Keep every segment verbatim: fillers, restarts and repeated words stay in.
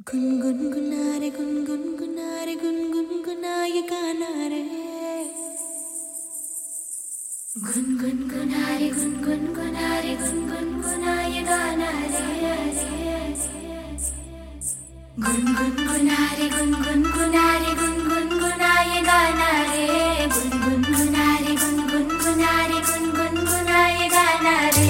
गुनगुनगुना रे गुनगुनगुना रे गुनगुनगुना ये गाना रे गुनगुनगुना रे गुनगुनगुना रे गुनगुनगुना ये गाना रे गुनगुनगुना रे गुनगुनगुना रे गुनगुनगुना ये गाना रे गुनगुनगुना रे गुनगुनगुना रे गुनगुनगुना ये गाना रे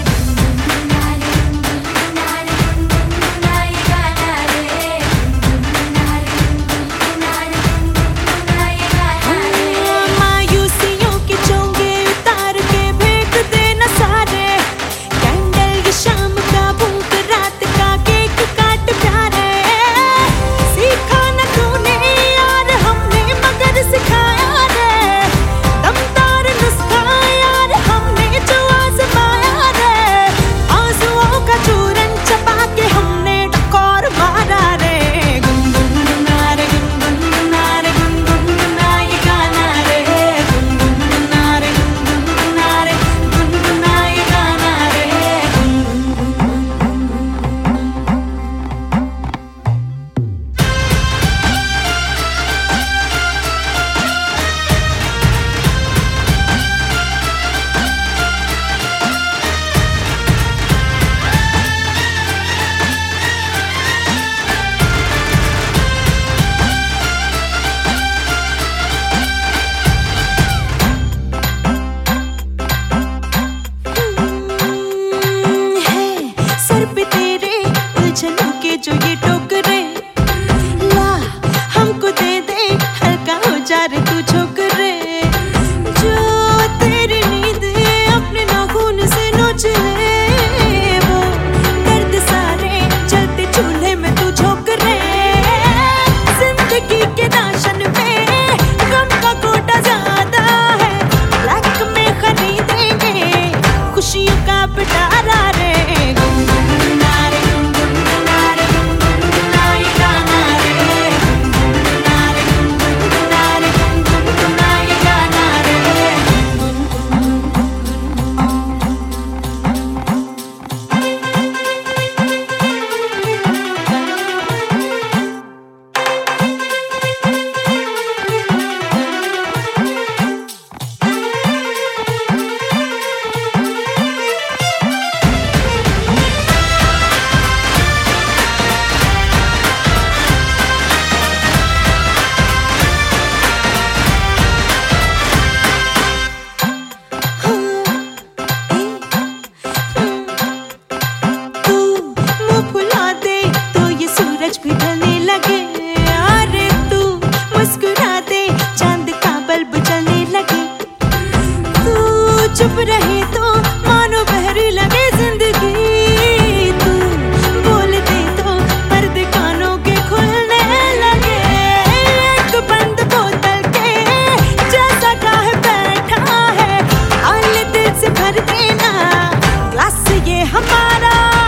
जो ये टोकरे ला हमको दे दे हल्का हो जा रे तू छोकरे जो तेरी नींद अपने नाखून से नोच ले वो दर्द सारे जलते चूल्हे में तू छोकरे जिंदगी के राशन में गम का कोटा ज्यादा है ब्लैक में खरीदेंगे खुशियों का पिटारा रे भी ढलने लगे अरे तू मुस्कुरा दे चांद का बल्ब जलने लगे तू चुप रहे तो मानो बहरी लगे जिंदगी तू बोल दे तो पर्दे कानों के खुलने लगे एक बंद बोतल के जैसा काहे बैठा है आले दिल से भर देना ग्लास ये हमारा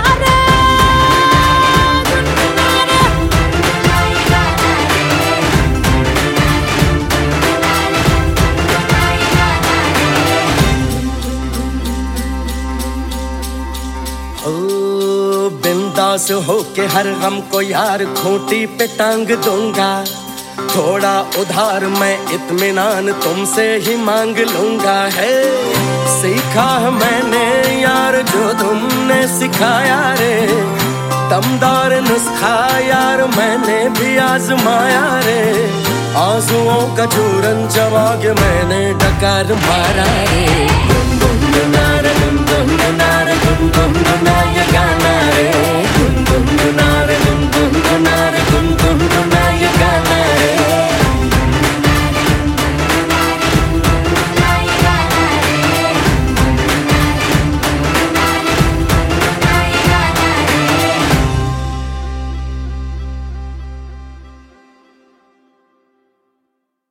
बिंदास होके हर गम को यार खूंटी पे टांग दूंगा थोड़ा उधार मैं इत्मीनान तुमसे ही मांग लूंगा है सीखा है मैंने यार जो तुमने सिखाया रे दमदार नुस्खा यार मैंने भी आजमाया रे आंसुओं का चूरन जमा के मैंने डकार मारा रे गुनगुनगुना रे गुनगुनगुना रे गुनगुनगुना